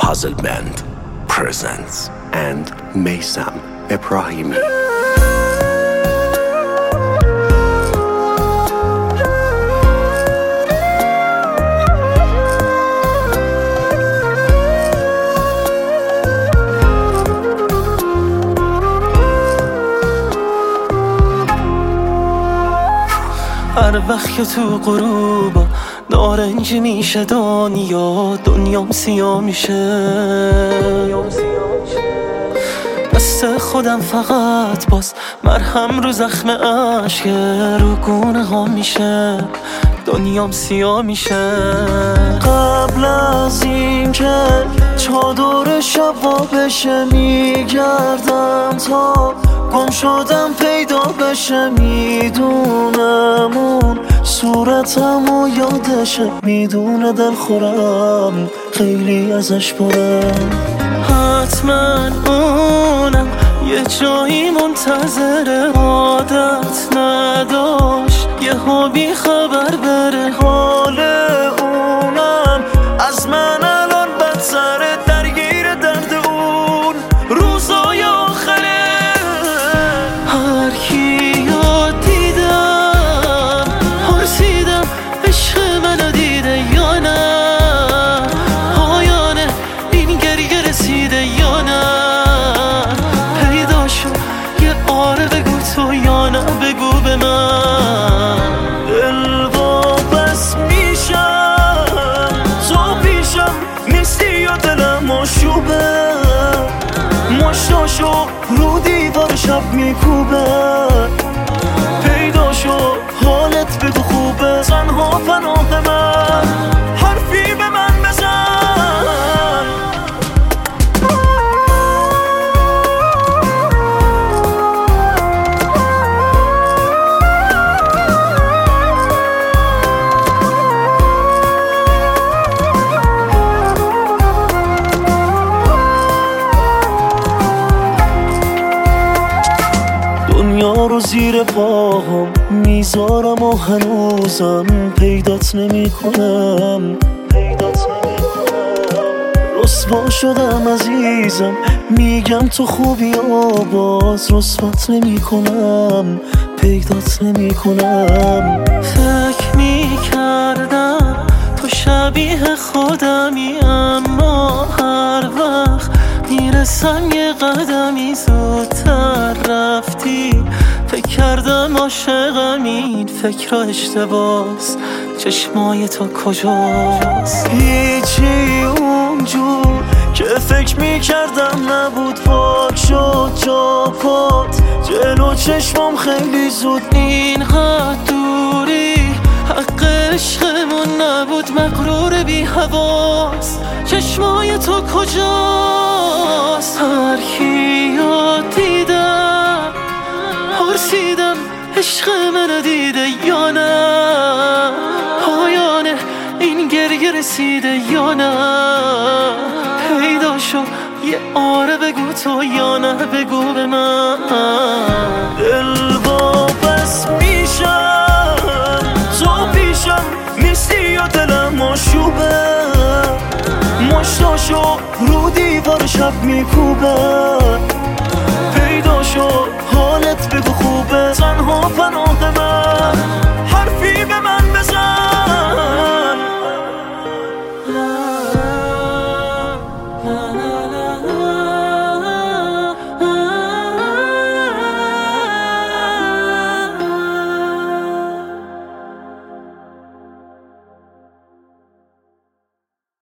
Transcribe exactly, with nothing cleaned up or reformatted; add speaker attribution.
Speaker 1: Puzzle Band presents and Meysam Ebrahimi.
Speaker 2: هر وقت که تو غروبا نارنجی میشه دنیا دنیام سیاه میشه، دست خودم فقط باز مرهم رو زخم عشق رو گونه ها میشه، دنیام سیاه میشه. قبل از این که چادر شب بشه میگردم تا گم شدم پیدا بشه، میدونم اون صورتمو یادشه، میدونه دل خورم خیلی ازش برم، حتما اونم یه جایی منتظر عادت نداشت یه ها بی خبر بره، حال اونم از من الان بدتره، درگیر درد اون روزای آخره. هر کیو دیدم پرسیدم عشق منو دیده یا نه، پایانه این گریه رسیده یا نه، پیدا شد یه آره بگو تو یا نه بگو به من. دل واپس میشم تو پیشم نیستی یا دلم آشوبه، مشتاشو رو دیوار شب میکوبه، پیدا شو حالت بگو خوبه، تنها پناه من حرفی به من بزن. دنیا رو زیر پاهم میذارم و هنوزم پیدات نمی کنم، پیدات نمی کنم. رسوا شدم عزیزم میگم تو خوبی و باز رسوات نمی کنم، پیدات نمی کنم. فکر میکردم تو شبیه خودمی، اما هر وقت میرسم یه قدمی زودتر رفتی، فکر کردم عاشقم این فکر اشتباس، چشمای تو کجاست؟ هیچی اونجور که فکر میکردم نبود، پاک شد جا پات جلو چشمام خیلی زود، اینقدر دوری حق عشقمون نبود، مغرور بی حواس چشمای تو کجاست؟ هر کیو دیدم پرسیدم عشق منو دیده یا نه، پایانه این گریه رسیده یا نه، پیدا شو یه آره بگو تو یا نه بگو به من. دل واپس میشم تو پیشم نیستی یا دلم آشوبه، مشتاشو رو دیوار شب میکوبه، پیدا شو حالت بگو خوبه، تنها پناه من